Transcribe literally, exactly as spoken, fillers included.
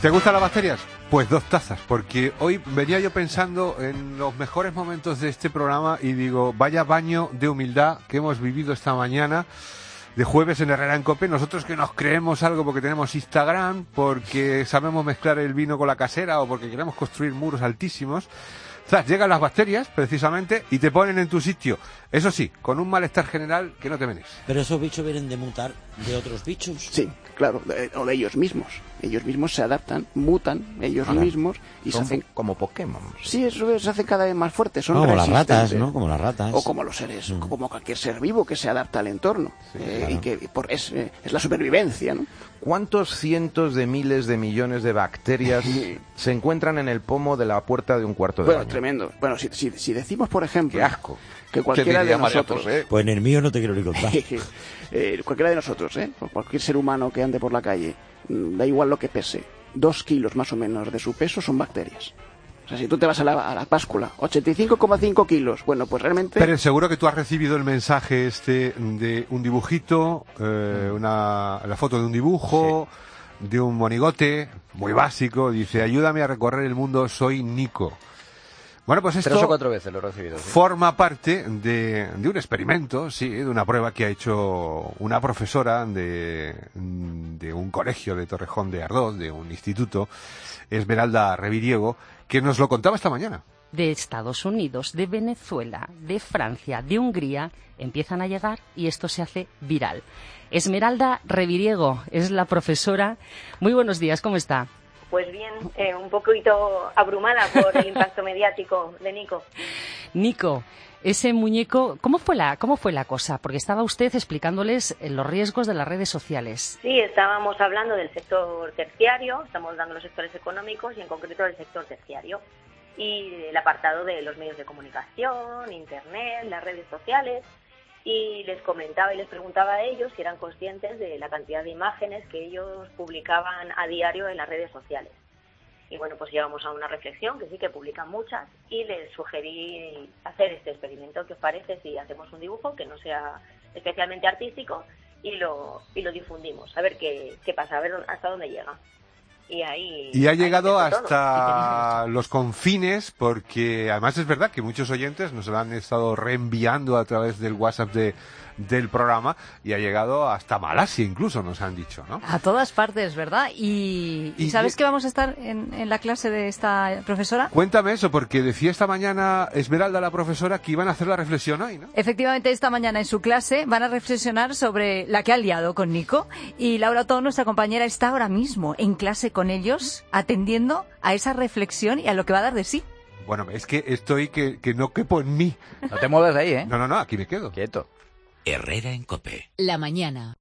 ¿Te gustan las bacterias? Pues dos tazas, porque hoy venía yo pensando en los mejores momentos de este programa y digo, vaya baño de humildad que hemos vivido esta mañana de jueves en Herrera en Cope. Nosotros que nos creemos algo porque tenemos Instagram, porque sabemos mezclar el vino con la casera o porque queremos construir muros altísimos. O sea, llegan las bacterias, precisamente, y te ponen en tu sitio. Eso sí, con un malestar general que no te venís. Pero esos bichos vienen de mutar de otros bichos. Sí, claro, de, o de ellos mismos. Ellos mismos se adaptan, mutan ellos Ahora, mismos y se hacen como Pokémon. Sí, eso se hace cada vez más fuertes. Son como las resistentes. ratas, ¿no? Como las ratas. O como los seres, mm. como cualquier ser vivo que se adapta al entorno. Sí, eh, claro. Y que por, es, eh, es la supervivencia, ¿no? ¿Cuántos cientos de miles de millones de bacterias se encuentran en el pomo de la puerta de un cuarto de Bueno, baño? tremendo. Bueno, si, si, si decimos, por ejemplo... ¡Qué asco! Que cualquiera de nosotros... José? Pues en el mío no te quiero ni contar. eh, cualquiera de nosotros, ¿eh? Cualquier ser humano que ande por la calle, da igual lo que pese, dos kilos más o menos de su peso son bacterias. O sea, si tú te vas a la, a la báscula, ochenta y cinco coma cinco kilos, bueno, pues realmente... Pero seguro que tú has recibido el mensaje este de un dibujito, eh, una, la foto de un dibujo, sí. de un monigote, muy básico, dice, ayúdame a recorrer el mundo, soy Nico. Bueno, pues esto Tres o cuatro veces lo he recibido. ¿Sí? Forma parte de, de un experimento, sí, de una prueba que ha hecho una profesora de, de un colegio de Torrejón de Ardoz, de un instituto, Esmeralda Reviriego, que nos lo contaba esta mañana. De Estados Unidos, de Venezuela, de Francia, de Hungría, empiezan a llegar y esto se hace viral. Esmeralda Reviriego es la profesora. Muy buenos días, ¿cómo está? Pues bien, eh, un poquito abrumada por el impacto mediático de Nico. Nico, ese muñeco, ¿cómo fue la, cómo fue la cosa? Porque estaba usted explicándoles los riesgos de las redes sociales. Sí, estábamos hablando del sector terciario, estamos dando los sectores económicos y en concreto del sector terciario. Y el apartado de los medios de comunicación, internet, las redes sociales. Y les comentaba y les preguntaba a ellos si eran conscientes de la cantidad de imágenes que ellos publicaban a diario en las redes sociales. Y bueno, pues llegamos a una reflexión, que sí que publican muchas, y les sugerí hacer este experimento. ¿Qué os parece si hacemos un dibujo que no sea especialmente artístico y lo, y lo difundimos? A ver qué, qué pasa, a ver hasta dónde llega. Y, ahí, y ha llegado ahí hasta los confines, porque además es verdad que muchos oyentes nos lo han estado reenviando a través del WhatsApp de, del programa, y ha llegado hasta Malasia incluso, nos han dicho, ¿no? A todas partes, ¿verdad? ¿Y, ¿y, ¿y sabes que vamos a estar en, en la clase de esta profesora? Cuéntame eso, porque decía esta mañana Esmeralda, la profesora, que iban a hacer la reflexión hoy, ¿no? Efectivamente, esta mañana en su clase van a reflexionar sobre la que ha liado con Nico, y Laura Todo, nuestra compañera, está ahora mismo en clase con ellos, atendiendo a esa reflexión y a lo que va a dar de sí. Bueno, es que estoy que, que no quepo en mí. No te muevas de ahí, ¿eh? No, no, no, aquí me quedo. Quieto. Herrera en Cope. La mañana.